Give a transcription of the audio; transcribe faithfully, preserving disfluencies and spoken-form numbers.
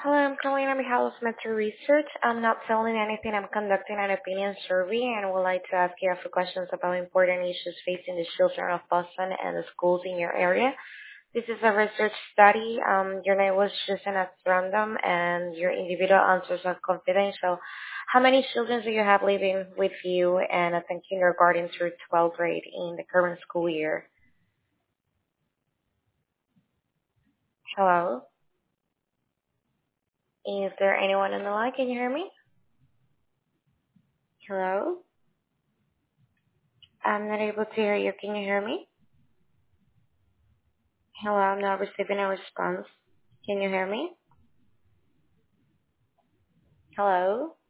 Hello, I'm calling on behalf of Metro Research. I'm not selling anything. I'm conducting an opinion survey and would like to ask you a few questions about important issues facing the children of Boston and the schools in your area. This is a research study. Um, your name was chosen at random and your individual answers are confidential. How many children do you have living with you and attend kindergarten through twelfth grade in the current school year? Hello? Is there anyone on the line? Can you hear me? Hello? I'm not able to hear you. Can you hear me? Hello, I'm not receiving a response. Can you hear me? Hello?